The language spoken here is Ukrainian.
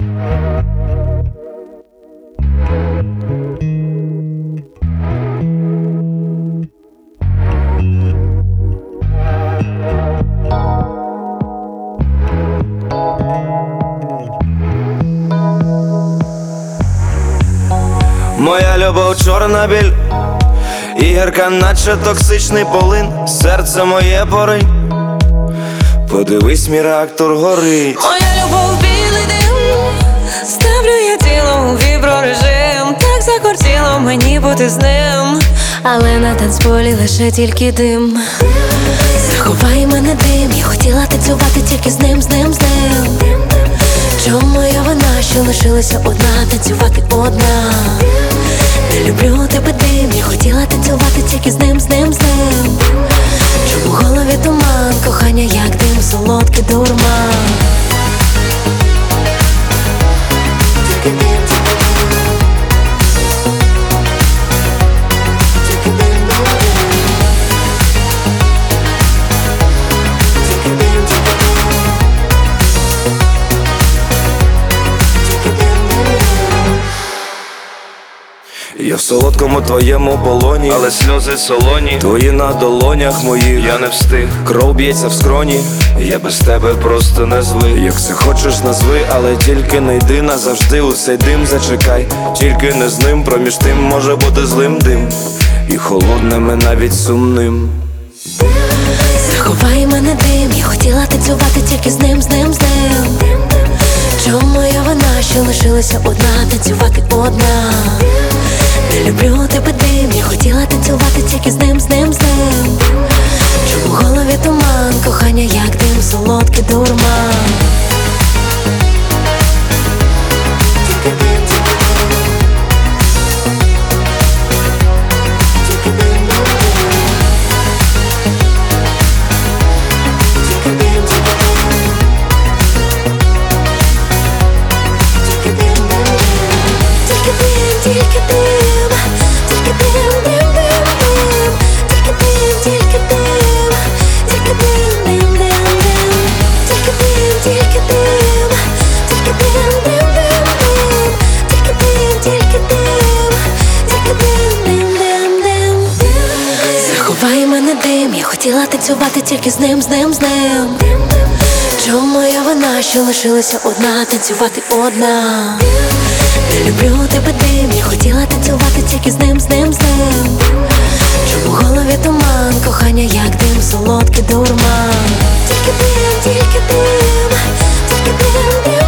Моя любов чорна біль, і гірка, наче токсичний полин. Серце моє поринь, подивись, мій реактор горить. Моя любов білий дим, ставлю я тіло у віброрежим. Так закортіло мені бути з ним, але на танцполі лише тільки дим. Заховай мене дим, я хотіла танцювати тільки з ним, з ним, з ним. Чому я вина, що лишилася одна, танцювати одна? Не люблю тебе дим, я хотіла танцювати тільки з ним, з ним, з ним. Чому в голові туман, кохання як дим, солодкий дурман. Тільки дим, тільки дим. Тільки дим, тільки дим. Тільки дим, тільки дим. Тільки дим, дим. Я в солодкому твоєму полоні, але сльози солоні, твої на долонях моїх. Я не встиг, кров б'ється в скроні, я без тебе просто не злий. Як все хочеш назви, але тільки не йди назавжди. У цей дим зачекай, тільки не з ним. Проміж тим може бути злим дим, і холодним, і навіть сумним. Заховай мене дим, я хотіла танцювати тільки з ним, з ним, з ним. Чому я вина, що лишилася одна, танцювати одна? Не люблю тебе дим, я хотіла танцювати тільки з ним, з ним, з ним. Чому в голові туман, кохання як дим, солодкий дурман. Тільки дим, тільки дим. Тільки дим, тільки дим. Тільки дим, тільки дим. Тільки дим, тільки дим. Тільки дим, дим, дим, дим. Тільки дим, тільки дим. Тільки дим, дим, дим, дим. Тільки дим, тільки дим. Тільки дим, дим, дим, дим. Тільки дим, тільки дим. Тільки дим, дим, дим, дим. Заховай мене дим, я хотіла танцювати тільки з ним, з ним, з ним. Чому я вина, що лишилася одна, танцювати одна? Не люблю тебе дим, я хотіла танцювати тільки з ним, з ним, з ним. Чому в голові туман, кохання як дим, солодкий дурман. Тільки дим, тільки дим. Тільки дим, дим.